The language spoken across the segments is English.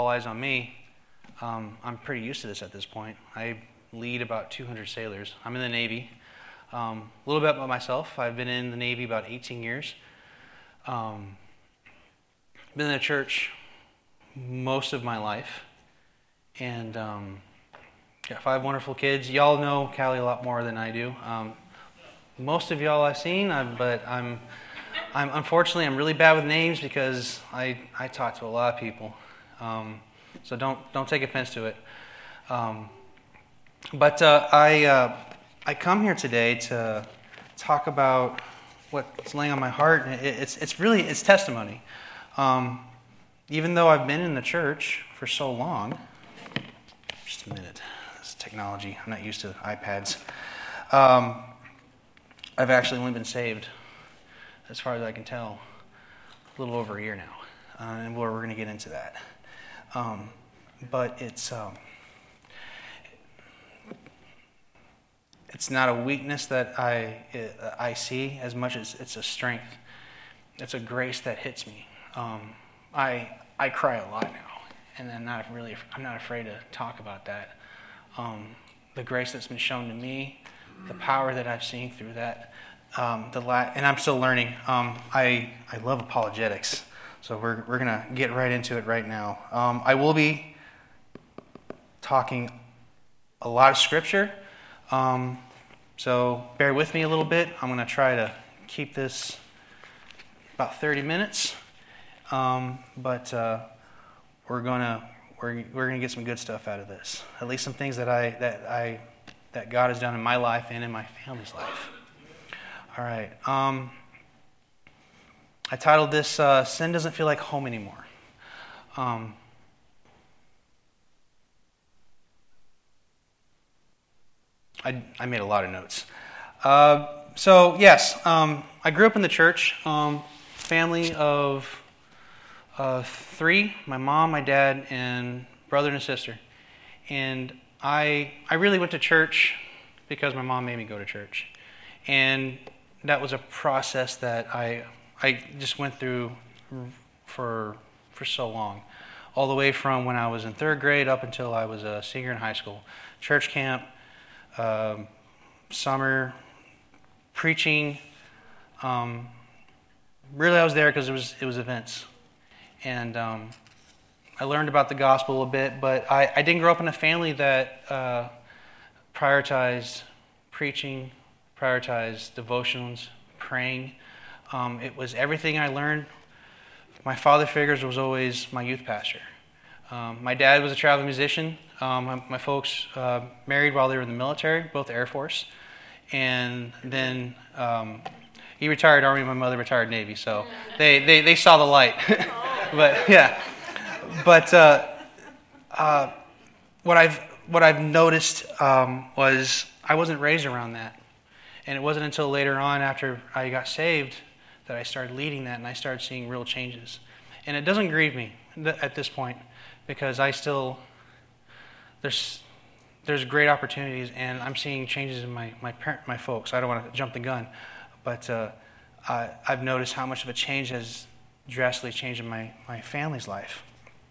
All eyes on me. I'm pretty used to this at this point. I lead about 200 sailors. I'm in the Navy. A little bit about myself. I've been in the Navy about 18 years. Been in the church most of my life. And got 5 wonderful kids. Y'all know Callie a lot more than I do. Most of y'all I've seen, but I'm unfortunately I'm really bad with names because I talk to a lot of people. So don't take offense to it. But I come here today to talk about what's laying on my heart, and it's testimony. Even though I've been in the church for so long, just a minute, this technology, I'm not used to iPads. I've actually only been saved, as far as I can tell, a little over a year now, and we're going to get into that. But it's not a weakness that I see as much as it's a strength. It's a grace that hits me. I cry a lot now, and I'm not afraid to talk about that. The grace that's been shown to me, the power that I've seen through that, and I'm still learning. I love apologetics, so we're gonna get right into it right now. I will be talking a lot of scripture, so bear with me a little bit. I'm gonna try to keep this about 30 minutes, but we're gonna get some good stuff out of this. At least some things that God has done in my life and in my family's life. All right. I titled this "Sin Doesn't Feel Like Home Anymore." I made a lot of notes. So yes, I grew up in the church. Family of 3: my mom, my dad, and brother and sister. And I really went to church because my mom made me go to church, and that was a process that I just went through for so long, all the way from when I was in 3rd grade up until I was a senior in high school. Church camp, summer, preaching. Really, I was there because it was events, and I learned about the gospel a bit. But I didn't grow up in a family that prioritized preaching, prioritized devotions, praying. It was everything I learned. My father figures was always my youth pastor. My dad was a traveling musician. My folks married while they were in the military, both Air Force. And then he retired Army, my mother retired Navy. So they saw the light. But yeah. But what I've noticed was I wasn't raised around that. And it wasn't until later on, after I got saved, that I started leading that and I started seeing real changes. And it doesn't grieve me at this point, because there's great opportunities, and I'm seeing changes in my folks. I don't want to jump the gun, but I've noticed how much of a change has drastically changed in my family's life.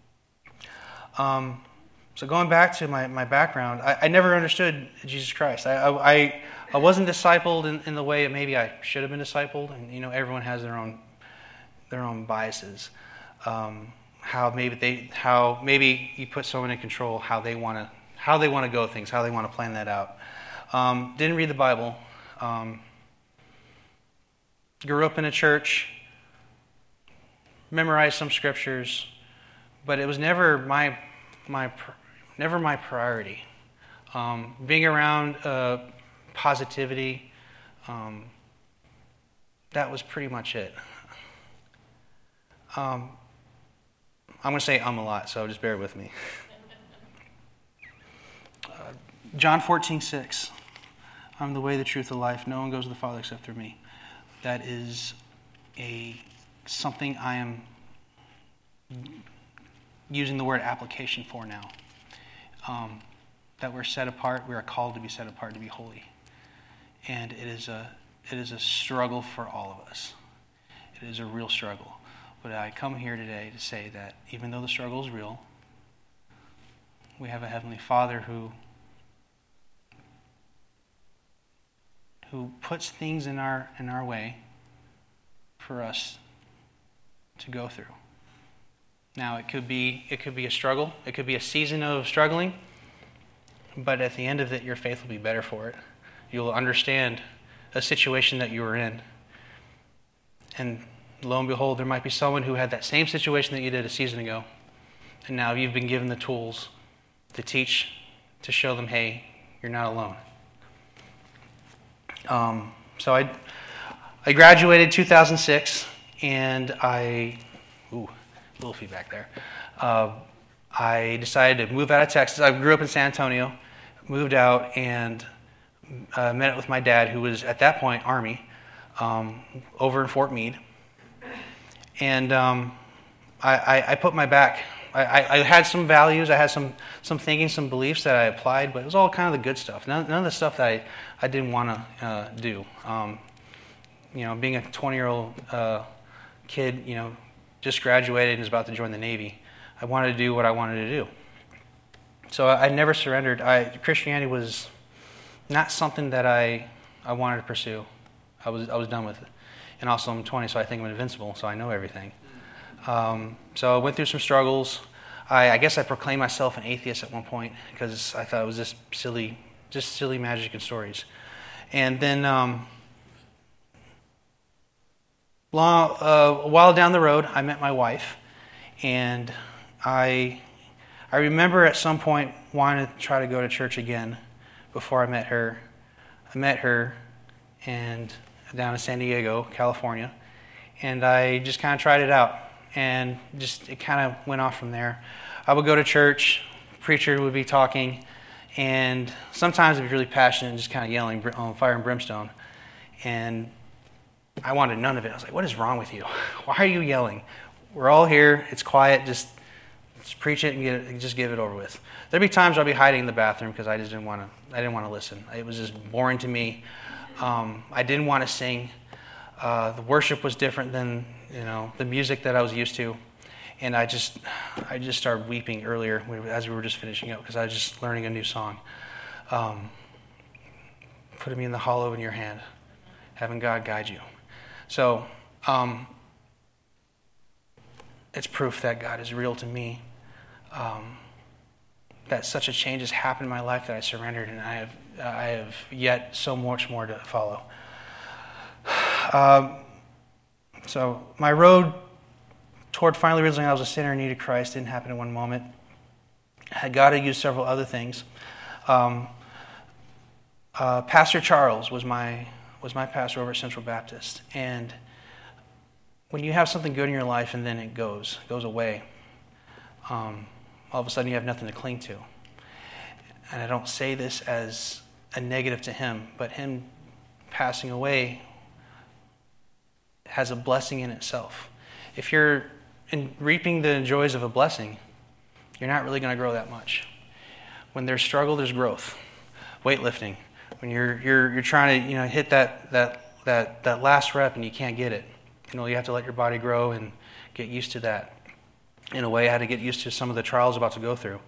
So going back to my background, I never understood Jesus Christ. I wasn't discipled in the way that maybe I should have been discipled, and everyone has their own biases. How maybe you put someone in control, how they want to go things, how they want to plan that out. Didn't read the Bible. Grew up in a church. Memorized some scriptures, but it was never my priority. Being around positivity, that was pretty much it. I'm going to say a lot, so just bear with me. John 14:6. I'm the way, the truth, the life. No one goes to the Father except through me. That is something I am using the word application for now. That we're set apart. We are called to be set apart, to be holy. And it is a struggle for all of us. It is a real struggle. But I come here today to say that even though the struggle is real, We have a Heavenly Father who puts things in our way for us to go through. Now, it could be a struggle. It could be a season of struggling, but at the end of it, your faith will be better for it. You'll understand a situation that you were in. And lo and behold, there might be someone who had that same situation that you did a season ago, and now you've been given the tools to teach, to show them, hey, you're not alone. So I graduated 2006, and a little feedback there. I decided to move out of Texas. I grew up in San Antonio, moved out, and met with my dad, who was at that point Army, over in Fort Meade. And I put my back. I had some values, I had some thinking, some beliefs that I applied, but it was all kind of the good stuff. None of the stuff that I didn't want to do. Being a 20-year-old kid, just graduated and was about to join the Navy, I wanted to do what I wanted to do. So I never surrendered. Christianity was not something that I wanted to pursue. I was done with it. And also I'm 20, so I think I'm invincible, so I know everything. So I went through some struggles. I guess I proclaimed myself an atheist at one point because I thought it was just silly magic and stories. And then a while down the road, I met my wife, and I remember at some point wanting to try to go to church again before I met her. I met her and down in San Diego, California, and I just kind of tried it out. And just it kind of went off from there. I would go to church, preacher would be talking, and sometimes it'd be really passionate and just kind of yelling on fire and brimstone. And I wanted none of it. I was like, what is wrong with you? Why are you yelling? We're all here. It's quiet. Just preach it and just give it over with. There'd be times I'd be hiding in the bathroom because I didn't want to listen. It was just boring to me. I didn't want to sing. The worship was different than the music that I was used to, and I just started weeping earlier as we were just finishing up because I was just learning a new song. Putting me in the hollow in your hand, having God guide you. So it's proof that God is real to me. That such a change has happened in my life that I surrendered, and I have yet so much more to follow. So my road toward finally realizing I was a sinner and needed Christ didn't happen in one moment. I had God to use several other things. Pastor Charles was my pastor over at Central Baptist, and when you have something good in your life and then it goes away, all of a sudden you have nothing to cling to. And I don't say this as a negative to him, but him passing away has a blessing in itself. If you're reaping the joys of a blessing, you're not really going to grow that much. When there's struggle, there's growth. Weightlifting, when you're trying to hit that last rep and you can't get it, you have to let your body grow and get used to that. In a way, I had to get used to some of the trials I'm about to go through.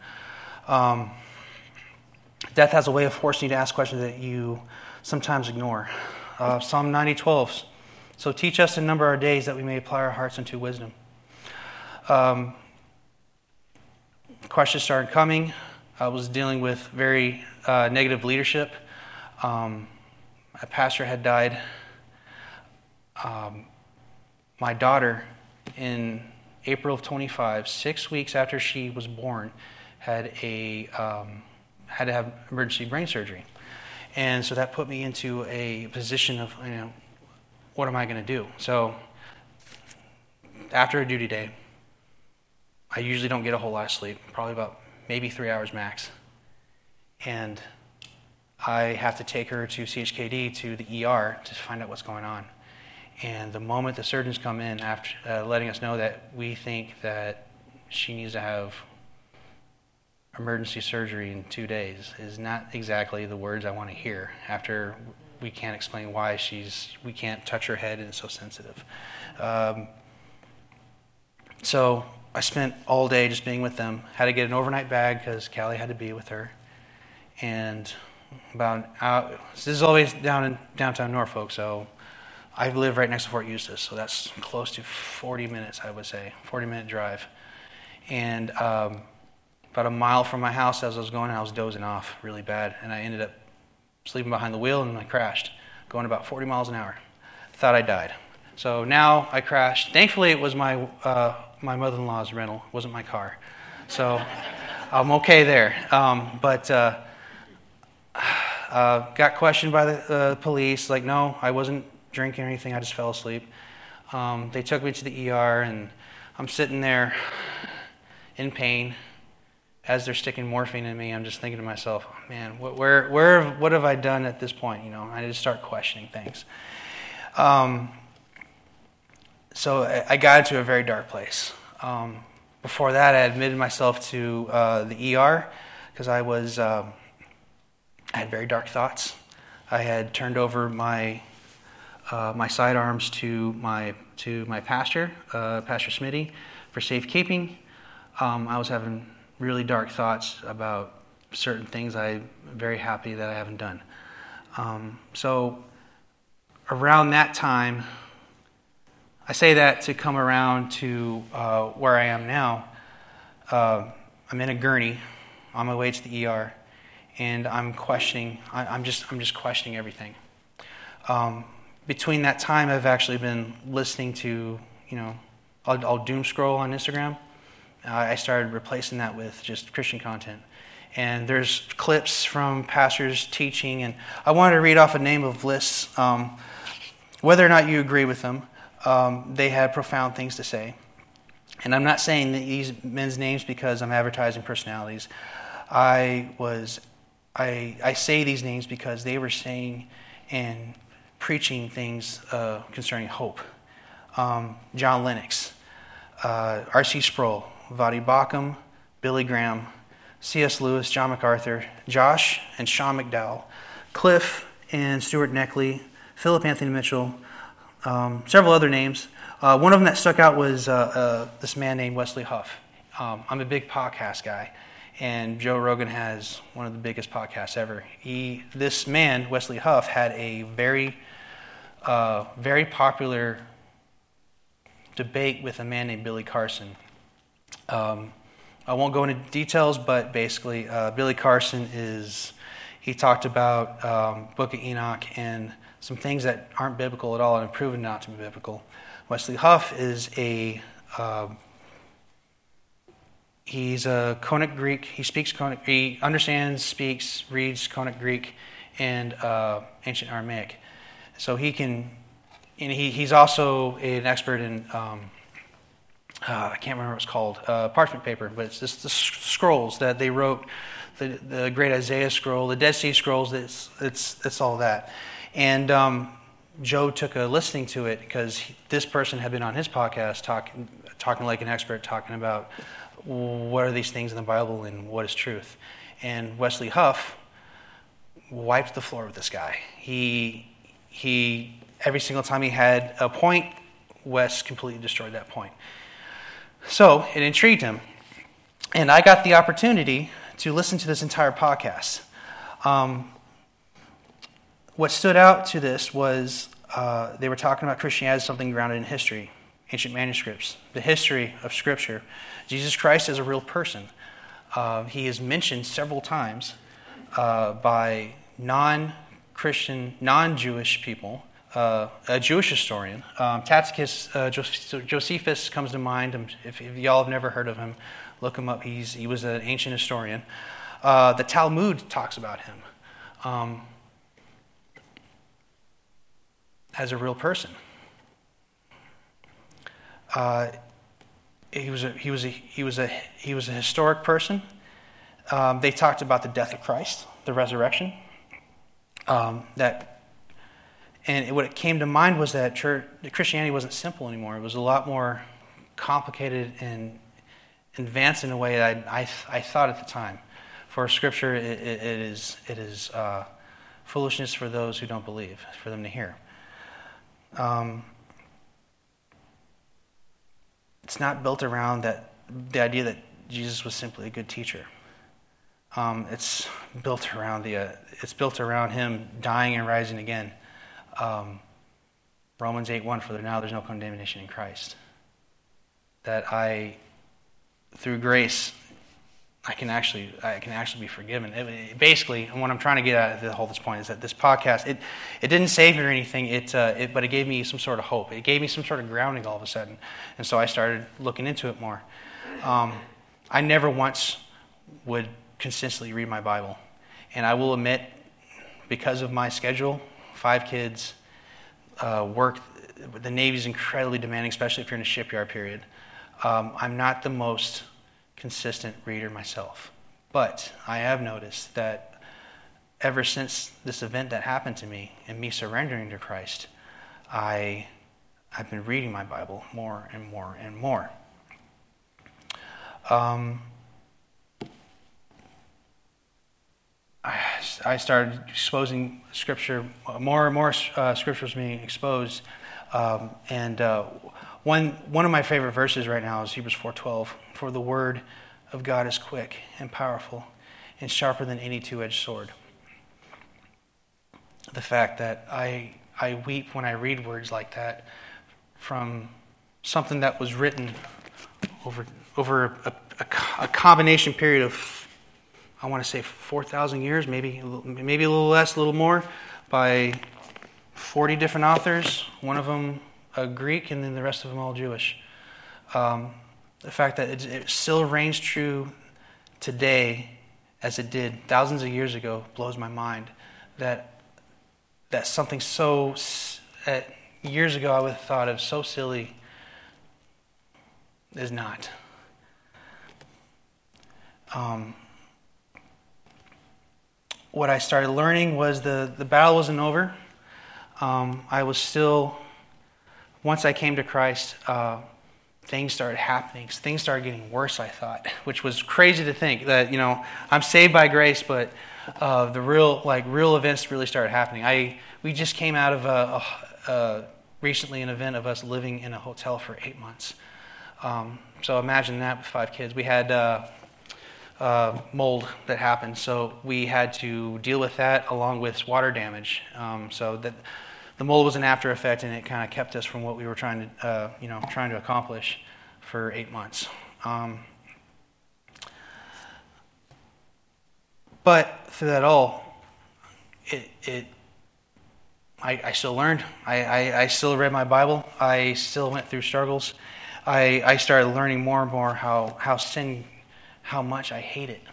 Death has a way of forcing you to ask questions that you sometimes ignore. Psalm 90:12. So teach us to number our days that we may apply our hearts unto wisdom. Questions started coming. I was dealing with very negative leadership. A pastor had died. My daughter, in April of 25, 6 weeks after she was born, had to have emergency brain surgery. And so that put me into a position of, what am I going to do? So after a duty day, I usually don't get a whole lot of sleep, probably about maybe 3 hours max. And I have to take her to CHKD, to the ER, to find out what's going on. And the moment the surgeons come in, after letting us know that we think that she needs to have emergency surgery in 2 days, is not exactly the words I want to hear after we can't explain why we can't touch her head and it's so sensitive. So I spent all day just being with them. Had to get an overnight bag because Callie had to be with her. And this is always down in downtown Norfolk, so I live right next to Fort Eustis, so that's close to 40 minutes, I would say, 40-minute drive. And about a mile from my house as I was going, I was dozing off really bad, and I ended up sleeping behind the wheel, and I crashed, going about 40 miles an hour. Thought I died. So now I crashed. Thankfully, it was my mother-in-law's rental. It wasn't my car. So I'm okay there. But got questioned by the police. Like, no, I wasn't drinking or anything. I just fell asleep. They took me to the ER, and I'm sitting there in pain as they're sticking morphine in me. I'm just thinking to myself, man, what have I done at this point? I just start questioning things. So I got into a very dark place. Before that, I admitted myself to the ER because I had very dark thoughts. I had turned over my sidearms to my pastor, Pastor Smitty, for safekeeping. I was having really dark thoughts about certain things I'm very happy that I haven't done. So around that time, I say that to come around to where I am now. I'm in a gurney on my way to the ER, and I'm questioning. I'm just questioning everything. Between that time, I've actually been listening to, I'll doom scroll on Instagram. I started replacing that with just Christian content. And there's clips from pastors teaching, and I wanted to read off a name of lists. Whether or not you agree with them, they had profound things to say. And I'm not saying that these men's names because I'm advertising personalities. I say these names because they were saying and preaching things concerning hope. John Lennox, R.C. Sproul, Vadi Bakum, Billy Graham, C.S. Lewis, John MacArthur, Josh and Sean McDowell, Cliff and Stuart Neckley, Philip Anthony Mitchell, several other names. One of them that stuck out was this man named Wesley Huff. I'm a big podcast guy, and Joe Rogan has one of the biggest podcasts ever. This man, Wesley Huff, had a very popular debate with a man named Billy Carson. I won't go into details, but basically Billy Carson he talked about Book of Enoch and some things that aren't biblical at all and have proven not to be biblical. Wesley Huff is he's a Koine Greek. He speaks Koine. He understands, speaks, reads Koine Greek and ancient Aramaic. So he can, and he's also an expert in I can't remember what it's called, parchment paper, but it's just the scrolls that they wrote, the Great Isaiah Scroll, the Dead Sea Scrolls. It's all that. And Joe took a listening to it because this person had been on his podcast talking like an expert, talking about what are these things in the Bible and what is truth. And Wesley Huff wiped the floor with this guy. He every single time he had a point, Wes completely destroyed that point. So it intrigued him. And I got the opportunity to listen to this entire podcast. What stood out to this was they were talking about Christianity as something grounded in history, ancient manuscripts, the history of Scripture. Jesus Christ is a real person. He is mentioned several times by non-Christian, non-Jewish people. A Jewish historian, Tacitus Josephus comes to mind. If y'all have never heard of him, look him up. He was an ancient historian. The Talmud talks about him as a real person. He was a historic person. They talked about the death of Christ, the resurrection. And what it came to mind was that Christianity wasn't simple anymore. It was a lot more complicated and advanced in a way that I thought at the time. For Scripture, it is foolishness for those who don't believe, for them to hear. It's not built around that the idea that Jesus was simply a good teacher. It's built around him dying and rising again. Romans 8:1, for now there's no condemnation in Christ. That through grace, I can actually be forgiven. Basically, and what I'm trying to get at the whole this point is that this podcast, it didn't save me or anything. But it gave me some sort of hope. It gave me some sort of grounding all of a sudden, and so I started looking into it more. I never once would consistently read my Bible, and I will admit, because of my schedule, 5 kids, work. The Navy's incredibly demanding, especially if you're in a shipyard period. I'm not the most consistent reader myself, but I have noticed that ever since this event that happened to me and me surrendering to Christ, I've been reading my Bible more and more and more. I started exposing Scripture, more and more Scripture was being exposed, and one of my favorite verses right now is Hebrews 4:12. For the word of God is quick and powerful and sharper than any two-edged sword. The fact that I weep when I read words like that from something that was written over a combination period of, I want to say 4,000 years, maybe a little less, a little more, by 40 different authors, one of them a Greek, and then the rest of them all Jewish. The fact that it still reigns true today as it did thousands of years ago blows my mind. That something so, years ago I would have thought of so silly is not. What I started learning was the battle wasn't over. I was still, once I came to Christ, things started happening. Things started getting worse, I thought, which was crazy to think that, I'm saved by grace, but the real events really started happening. We just came out of recently an event of us living in a hotel for 8 months. So imagine that with 5 kids. We had mold that happened, so we had to deal with that along with water damage. So that the mold was an after effect, and it kind of kept us from what we were trying to accomplish for 8 months. But through that all, I still learned. I still read my Bible. I still went through struggles. I started learning more and more how sin, how much I hate it.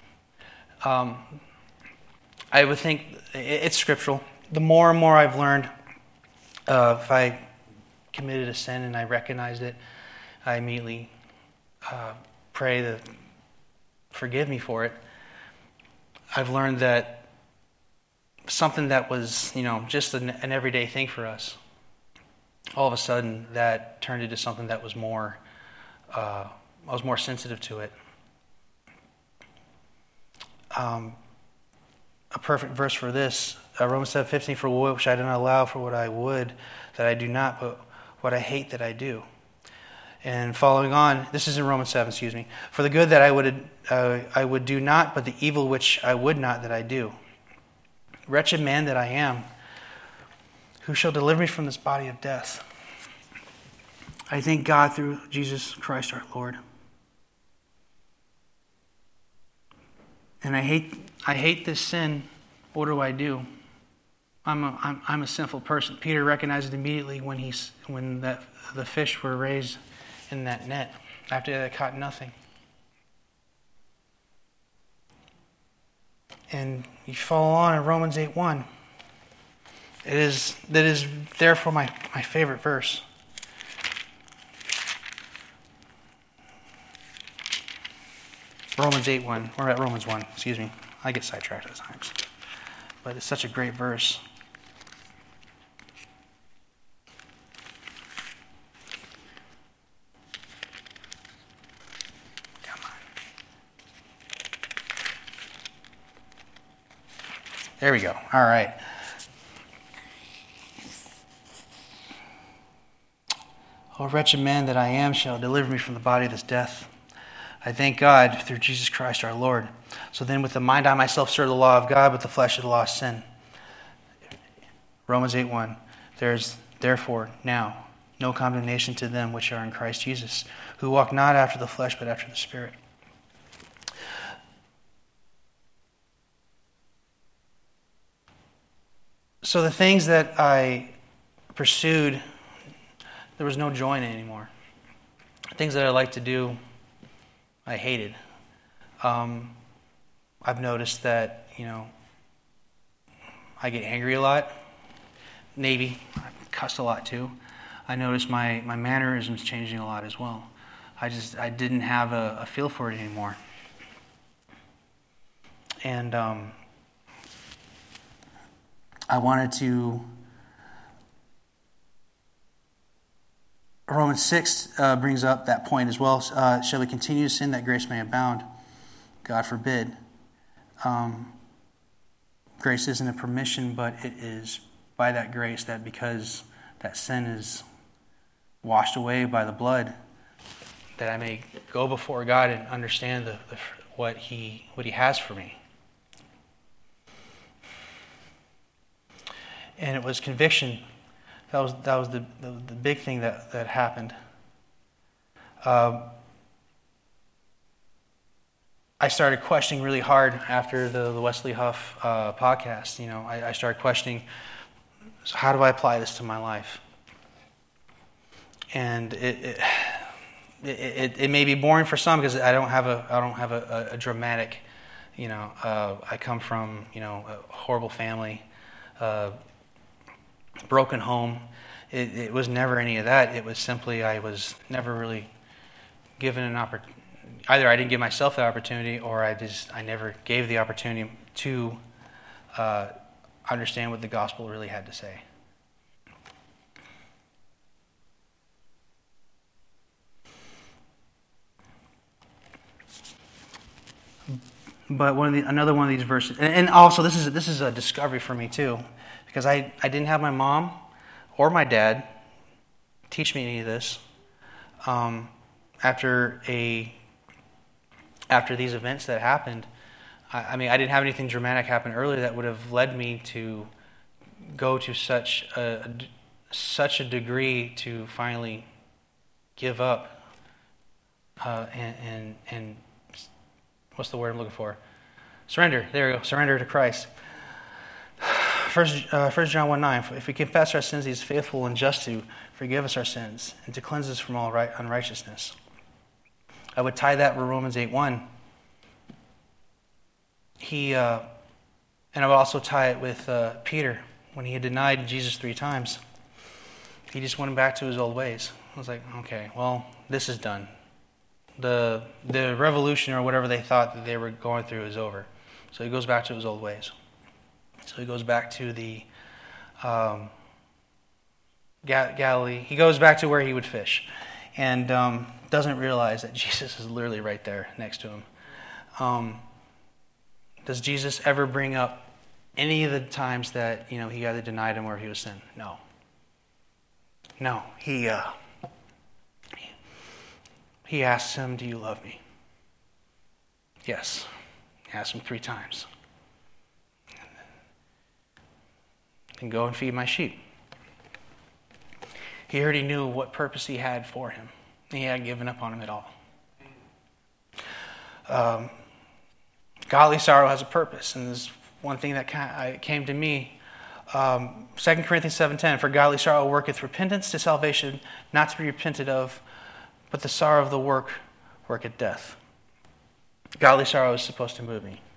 I would think it's scriptural. The more and more I've learned, if I committed a sin and I recognized it, I immediately pray to forgive me for it. I've learned that something that was, just an everyday thing for us, all of a sudden that turned into something that was more, I was more sensitive to it. A perfect verse for this, Romans 7:15, for which I do not allow for what I would that I do not, but what I hate that I do. And following on, this is in Romans 7, for the good that I would do not, but the evil which I would not that I do. Wretched man that I am, who shall deliver me from this body of death? I thank God through Jesus Christ our Lord. And I hate this sin. What do I do? I'm a sinful person. Peter recognized it immediately when the fish were raised in that net. After they caught nothing. And you follow on in Romans 8:1. That is therefore my favorite verse. Romans 8:1. We're at Romans 1. Excuse me. I get sidetracked at times. But it's such a great verse. Come on. There we go. All right. O wretched man that I am, shall deliver me from the body of this death. I thank God through Jesus Christ our Lord. So then with the mind I myself serve the law of God, with the flesh of the law of sin. Romans 8:1. There is therefore now no condemnation to them which are in Christ Jesus, who walk not after the flesh but after the Spirit. So the things that I pursued, there was no joy in it anymore. Things that I liked to do, I hated. I've noticed that, I get angry a lot. Navy, I cussed a lot too. I noticed my mannerisms changing a lot as well. I didn't have a feel for it anymore. And I wanted to... Romans 6 brings up that point as well. Shall we continue to sin that grace may abound? God forbid. Grace isn't a permission, but it is by that grace that because that sin is washed away by the blood, that I may go before God and understand what He has for me. And it was conviction. That was the big thing that happened. I started questioning really hard after the Wesley Huff podcast. I started questioning, so how do I apply this to my life? And it may be boring for some because I don't have a dramatic. I come from a horrible family. Broken home. It was never any of that. It was simply I was never really given an opportunity. Either I didn't give myself the opportunity, or I never gave the opportunity to understand what the gospel really had to say. But another one of these verses, and also this is a discovery for me too. Because I didn't have my mom or my dad teach me any of this. After these events that happened, I didn't have anything dramatic happen earlier that would have led me to go to such a degree to finally give up and what's the word I'm looking for? Surrender. There we go. Surrender to Christ. 1 John 1:9, if we confess our sins, He is faithful and just to forgive us our sins and to cleanse us from all unrighteousness. I would tie that with Romans 8:1. And I would also tie it with Peter when he had denied Jesus 3 times. He just went back to his old ways. I was like, okay, well, this is done. The revolution or whatever they thought that they were going through is over. So he goes back to his old ways. So he goes back to the Galilee. He goes back to where he would fish, and doesn't realize that Jesus is literally right there next to him. Does Jesus ever bring up any of the times that he either denied him or he was sin? No. No. He asks him, "Do you love me?" Yes. He asks him 3 times. And go and feed my sheep. He already knew what purpose he had for him. He hadn't given up on him at all. Godly sorrow has a purpose, and this is one thing that came to me. 2 Corinthians 7:10, for godly sorrow worketh repentance to salvation, not to be repented of, but the sorrow of the work worketh death. Godly sorrow is supposed to move me.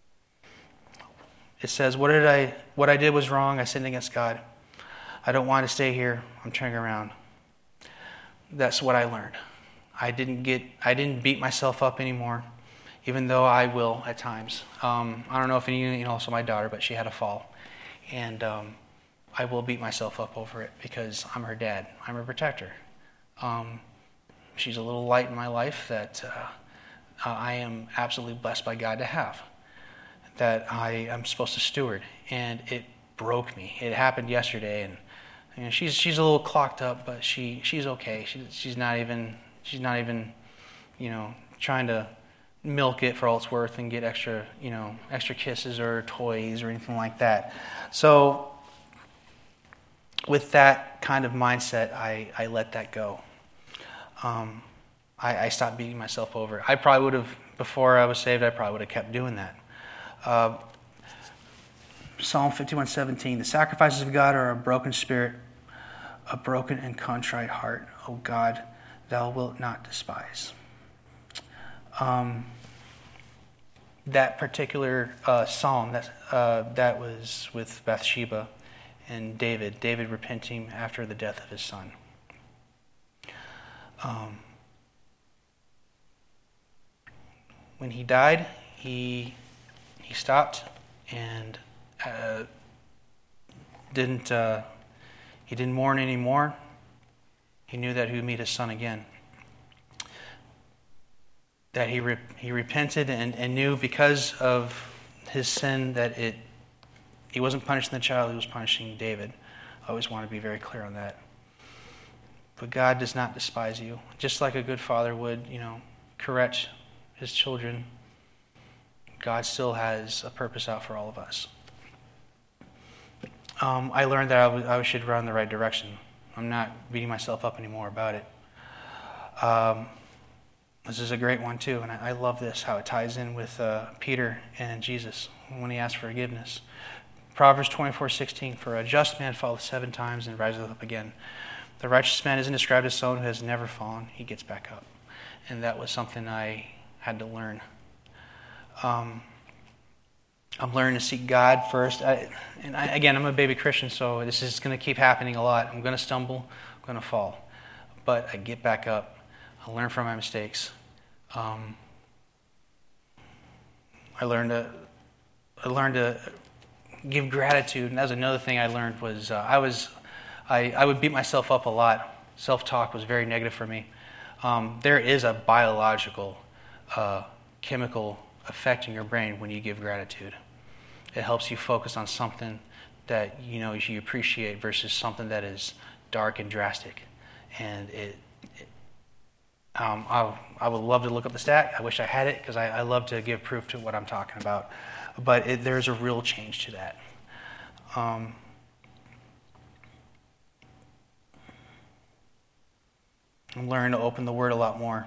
It says, what I did was wrong. I sinned against God. I don't want to stay here. I'm turning around. That's what I learned. I didn't beat myself up anymore, even though I will at times. I don't know if any of you know also my daughter, but she had a fall. And I will beat myself up over it because I'm her dad. I'm her protector. She's a little light in my life that I am absolutely blessed by God to have, that I am supposed to steward, and it broke me. It happened yesterday, and she's a little clocked up, but she's okay. She's not even trying to milk it for all it's worth and get extra kisses or toys or anything like that. So with that kind of mindset, I let that go. I stopped beating myself over. I probably would have, before I was saved, I probably would have kept doing that. Psalm 51:17, the sacrifices of God are a broken spirit, a broken and contrite heart. O God, thou wilt not despise. That particular psalm, that was with Bathsheba and David repenting after the death of his son. When he died, he stopped and he didn't mourn anymore. He knew that he would meet his son again. That he repented and knew because of his sin that he wasn't punishing the child, he was punishing David. I always want to be very clear on that. But God does not despise you. Just like a good father would, correct his children, God still has a purpose out for all of us. I learned that I should run the right direction. I'm not beating myself up anymore about it. This is a great one too, and I love this, how it ties in with Peter and Jesus when he asked for forgiveness. Proverbs 24:16, for a just man falleth 7 times and riseth up again. The righteous man isn't described as someone who has never fallen. He gets back up. And that was something I had to learn. I'm learning to seek God first. Again, I'm a baby Christian, so this is going to keep happening a lot. I'm going to stumble, I'm going to fall. But I get back up. I learn from my mistakes. I learned to give gratitude, and that was another thing I learned was I would beat myself up a lot. Self-talk was very negative for me. There is a biological, chemical effect in your brain when you give gratitude. It helps you focus on something that you appreciate versus something that is dark and drastic. And I would love to look up the stat. I wish I had it because I love to give proof to what I'm talking about. But there's a real change to that. I'm learning to open the Word a lot more.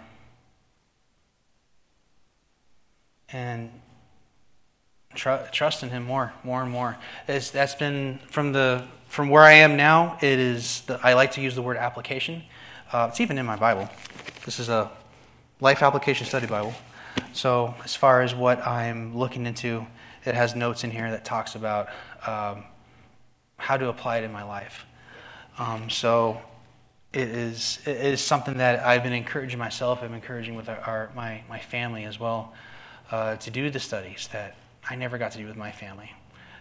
And trust in Him more and more. That's been from where I am now. I like to use the word application. It's even in my Bible. This is a Life Application Study Bible. So as far as what I'm looking into, it has notes in here that talks about how to apply it in my life. So it is something that I've been encouraging myself. I'm encouraging with my family as well to do the studies that I never got to do with my family.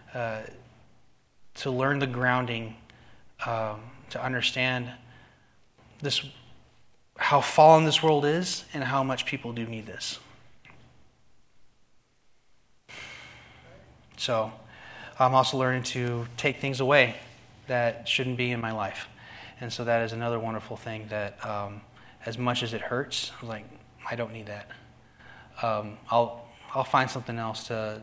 To learn the grounding, to understand how fallen this world is and how much people do need this. So I'm also learning to take things away that shouldn't be in my life. And so that is another wonderful thing that as much as it hurts, I'm like, I don't need that. I'll find something else to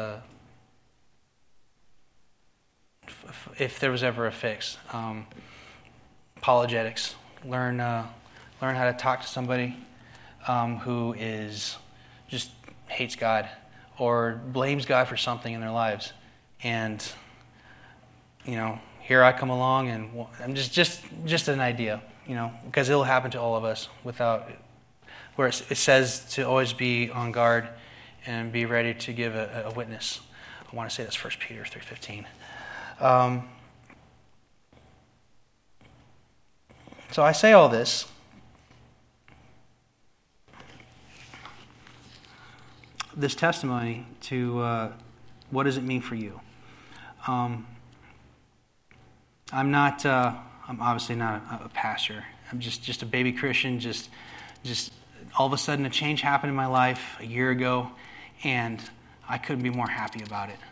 if there was ever a fix. Apologetics. Learn how to talk to somebody who just hates God or blames God for something in their lives. And, here I come along and I'm just an idea, because it'll happen to all of us where it says to always be on guard and be ready to give a witness. I want to say that's 1 Peter 3:15. So I say all this testimony to what does it mean for you? I'm obviously not a pastor. I'm just a baby Christian. Just all of a sudden a change happened in my life a year ago, and I couldn't be more happy about it.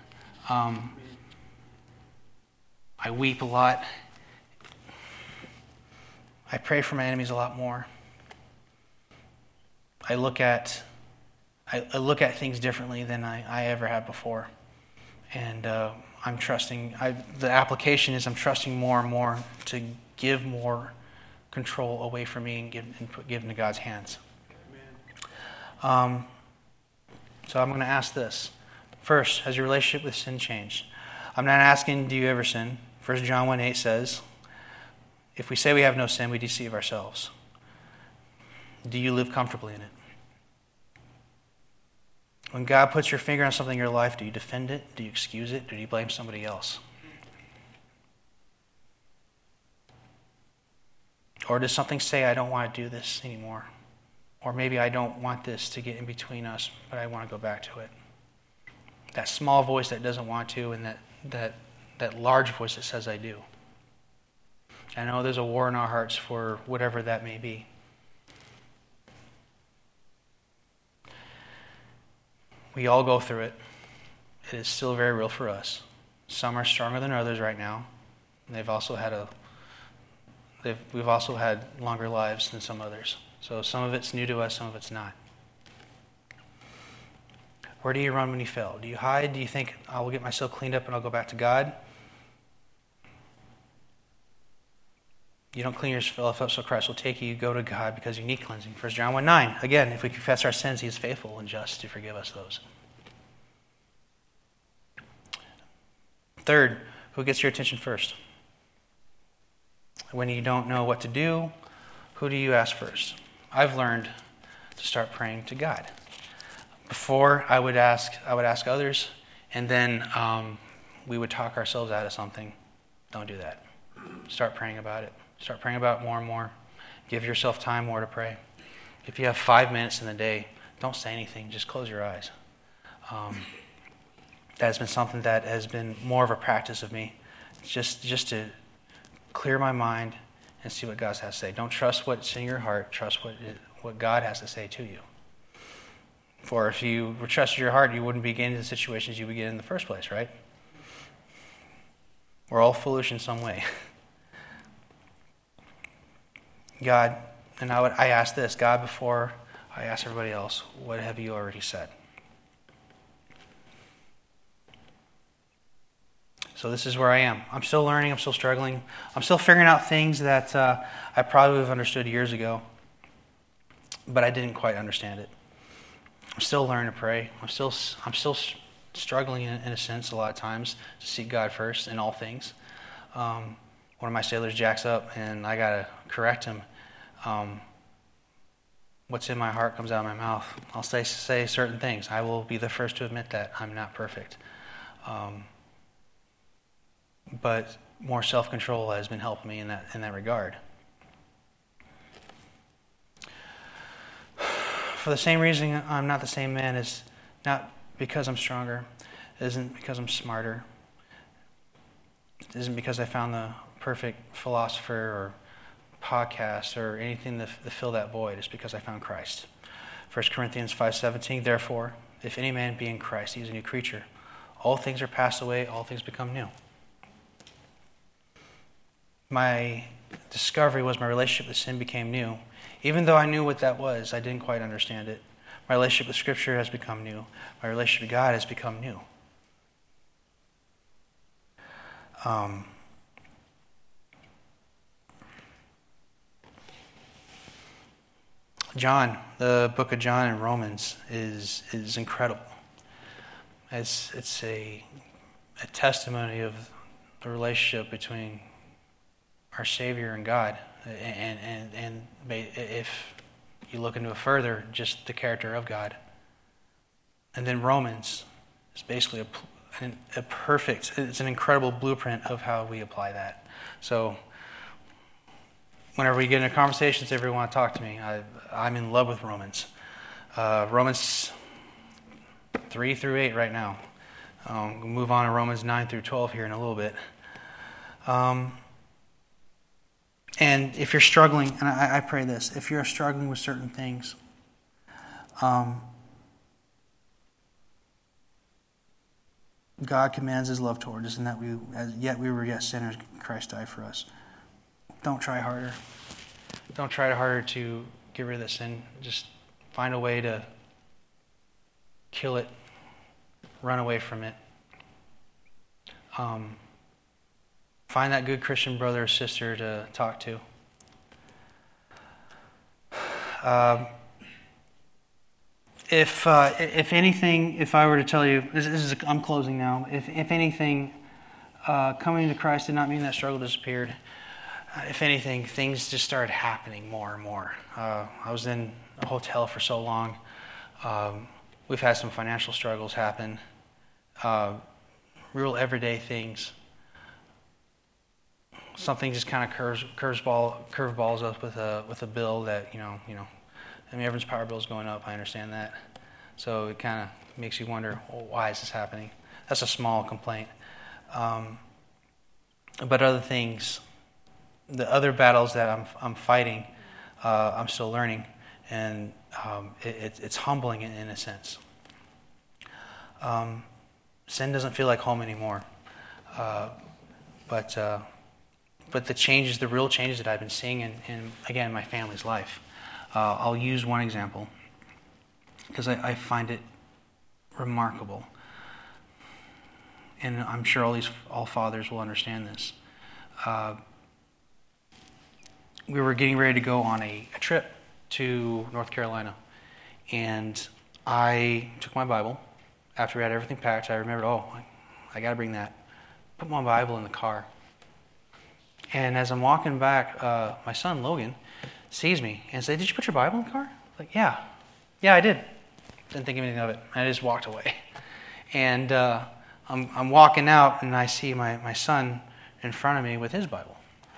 I weep a lot. I pray for my enemies a lot more. I look at things differently than I ever have before. And I'm trusting, the application is I'm trusting more and more to give more control away from me and give into God's hands. So I'm going to ask this. First, has your relationship with sin changed? I'm not asking, do you ever sin? 1 John 1:8 says, if we say we have no sin, we deceive ourselves. Do you live comfortably in it? When God puts your finger on something in your life, do you defend it? Do you excuse it? Do you blame somebody else? Or does something say, I don't want to do this anymore? Or maybe I don't want this to get in between us, but I want to go back to it. That small voice that doesn't want to, and that large voice that says, I do. I know there's a war in our hearts for whatever that may be. We all go through it. It is still very real for us. Some are stronger than others right now. We've also had longer lives than some others. So some of it's new to us, some of it's not. Where do you run when you fail? Do you hide? Do you think, I will get myself cleaned up and I'll go back to God? You don't clean yourself up so Christ will take you. You go to God because you need cleansing. 1 John 1:9. Again, if we confess our sins, He is faithful and just to forgive us those. Third, who gets your attention first? When you don't know what to do, who do you ask first? I've learned to start praying to God. Before, I would ask others, and then we would talk ourselves out of something. Don't do that. Start praying about it. Start praying about it more and more. Give yourself time more to pray. If you have 5 minutes in the day, don't say anything. Just close your eyes. That has been something that has been more of a practice of me. Just to clear my mind and see what God has to say. Don't trust what's in your heart. Trust what God has to say to you. For if you trusted your heart, you wouldn't be getting into the situations you would get in the first place, right? We're all foolish in some way. God, and I ask this, God, before I ask everybody else, what have you already said? So this is where I am. I'm still learning. I'm still struggling. I'm still figuring out things that I probably would have understood years ago, but I didn't quite understand it. I'm still learning to pray. I'm still struggling in a sense a lot of times to seek God first in all things. One of my sailors jacks up, and I gotta correct him. What's in my heart comes out of my mouth. I'll say certain things. I will be the first to admit that I'm not perfect. But more self-control has been helping me in that regard. For the same reason I'm not the same man is not because I'm stronger. It isn't because I'm smarter. It isn't because I found the perfect philosopher or podcast or anything to fill that void. It's because I found Christ. 1 Corinthians 5:17, therefore, if any man be in Christ, he is a new creature. All things are passed away, all things become new. My discovery was my relationship with sin became new. Even though I knew what that was, I didn't quite understand it. My relationship with Scripture has become new. My relationship with God has become new. John, the book of John and Romans is incredible. It's a testimony of the relationship between our Savior and God, and if you look into it further, just the character of God. And then Romans is basically a perfect, it's an incredible blueprint of how we apply that. So whenever we get into conversations, everyone want to talk to me. I'm in love with Romans. Romans 3 through 8 right now. We'll move on to Romans 9 through 12 here in a little bit. And if you're struggling, and I pray this, if you're struggling with certain things, God commands His love towards us, and that yet we were yet sinners, Christ died for us. Don't try harder. Don't try harder to get rid of this sin. Just find a way to kill it, run away from it. Find that good Christian brother or sister to talk to. If anything, if I were to tell you, I'm closing now. If anything, coming to Christ did not mean that struggle disappeared. If anything, things just started happening more and more. I was in a hotel for so long. We've had some financial struggles happen. Real everyday things. Something just kind of curveballs us with a bill that I mean, everyone's power bill is going up. I understand that, so it kind of makes you wonder, well, why is this happening? That's a small complaint, but other things, the other battles that I'm fighting, I'm still learning, and it's humbling in a sense. Sin doesn't feel like home anymore, but the changes, the real changes that I've been seeing in again, my family's life. I'll use one example because I find it remarkable, and I'm sure all fathers will understand this. We were getting ready to go on a trip to North Carolina, and I took my Bible. After we had everything packed, I remembered, I got to bring that. Put my Bible in the car. And as I'm walking back, my son, Logan, sees me and said, "Did you put your Bible in the car?" I'm like, yeah, I did. Didn't think anything of it. I just walked away. And I'm walking out, and I see my son in front of me with his Bible.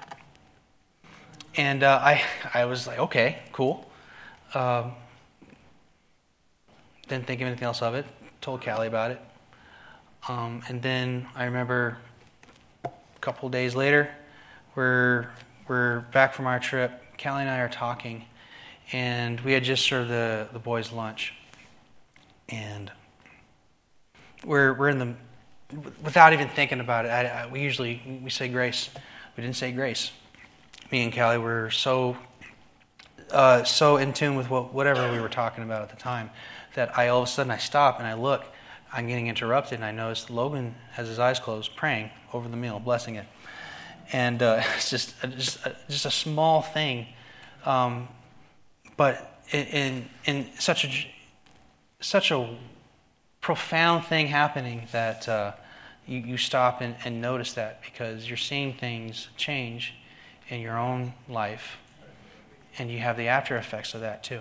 And I was like, okay, cool. Didn't think anything else of it. Told Callie about it. And then I remember a couple days later, we're back from our trip. Callie and I are talking, and we had just served the boys lunch. And we're in the, without even thinking about it, we say grace. We didn't say grace. Me and Callie were so in tune with whatever we were talking about at the time that all of a sudden I stop and I look. I'm getting interrupted, and I notice Logan has his eyes closed, praying over the meal, blessing it. And it's just a small thing, but in such a profound thing happening that you stop and notice that, because you're seeing things change in your own life, and you have the after effects of that too.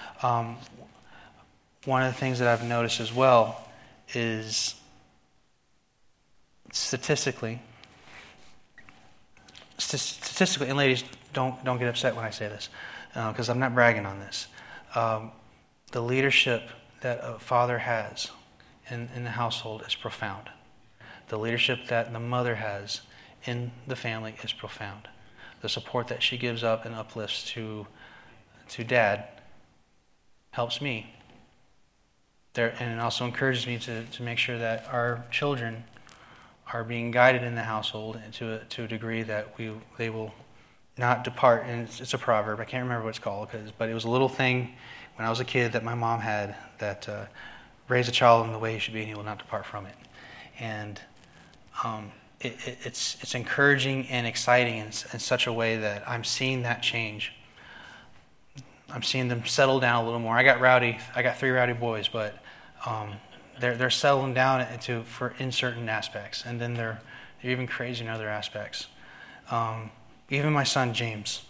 One of the things that I've noticed as well is statistically, and ladies, don't get upset when I say this, because I'm not bragging on this. The leadership that a father has in the household is profound. The leadership that the mother has in the family is profound. The support that she gives up and uplifts to Dad helps me. And it also encourages me to make sure that our children are being guided in the household to a degree that they will not depart. And it's a proverb. I can't remember what it's called, but it was a little thing when I was a kid that my mom had that raise a child in the way he should be, and he will not depart from it. And it's encouraging and exciting in such a way that I'm seeing that change. I'm seeing them settle down a little more. I got rowdy. I got 3 rowdy boys, but they're settling down in certain aspects, and then they're even crazy in other aspects. Even my son James,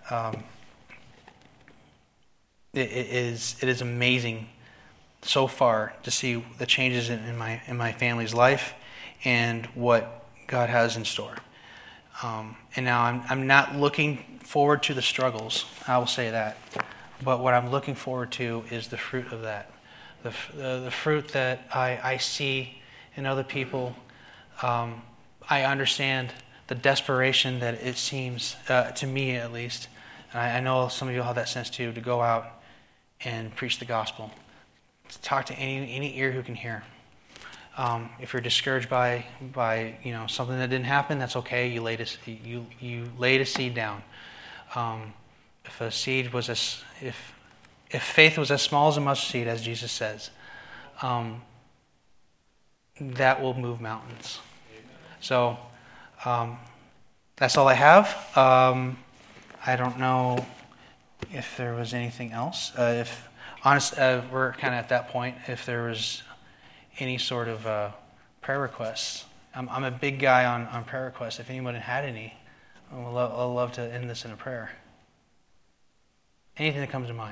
it is amazing so far to see the changes in my family's life and what God has in store. And now I'm not looking forward to the struggles, I will say that. But what I'm looking forward to is the fruit of that. The fruit that I see in other people. I understand the desperation that it seems, to me at least, and I know some of you will have that sense too, to go out and preach the gospel. To talk to any ear who can hear. If you're discouraged by something that didn't happen, that's okay. You laid a seed down. If a seed was if if faith was as small as a mustard seed, as Jesus says, that will move mountains. So that's all I have. I don't know if there was anything else. We're kind of at that point. If there was any sort of prayer requests, I'm a big guy on prayer requests. If anyone had any, I'd love to end this in a prayer. Anything that comes to mind.